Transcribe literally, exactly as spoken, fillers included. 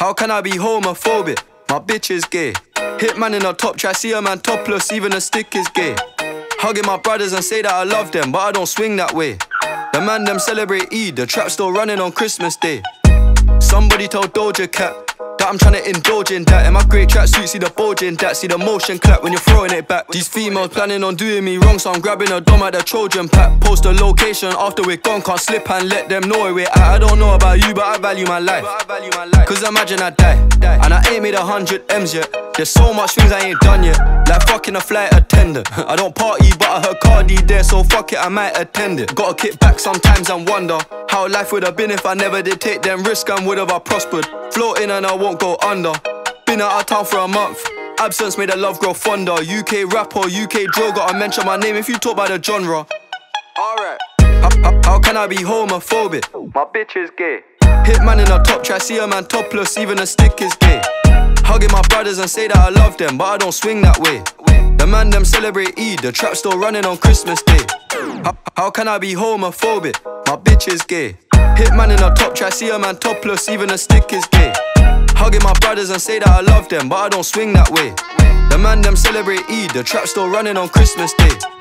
How can I be homophobic? My bitch is gay. Hitman in a top try, see a man topless, even a stick is gay. Hugging my brothers and say that I love them, but I don't swing that way. The man them celebrate Eid, the trap still running on Christmas Day. Somebody told Doja Cat that I'm tryna indulge in that. In my grey tracksuit, see the bulge in that. See the motion clap when you're throwing it back. These females planning on doing me wrong, so I'm grabbing a dom at the Trojan pack. Post a location after we're gone, can't slip and let them know where we're at. I don't know about you, but I value my life. Cause imagine I die, and I ain't made a hundred M's yet. There's so much things I ain't done yet, like fucking a flight attendant. I don't party, but I heard Cardi there, so fuck it, I might attend it. Gotta kick back sometimes and wonder how life would have been if I never did take them risks, and would have I prospered. Floating and I won't go under. Been out of town for a month, absence made the love grow fonder. U K rap or U K drill, gotta mention my name if you talk about the genre. Alright. How, how, how can I be homophobic? My bitch is gay. Hitman in a top try, see a man topless, even a stick is gay. Hugging my brothers and say that I love them, but I don't swing that way. The man them celebrate Eid, the trap still running on Christmas Day. How, how can I be homophobic? My bitch is gay. Hitman in a top try, see a man topless, even a stick is gay. Hugging my brothers and say that I love them, but I don't swing that way. The man them celebrate Eid, the trap still running on Christmas Day.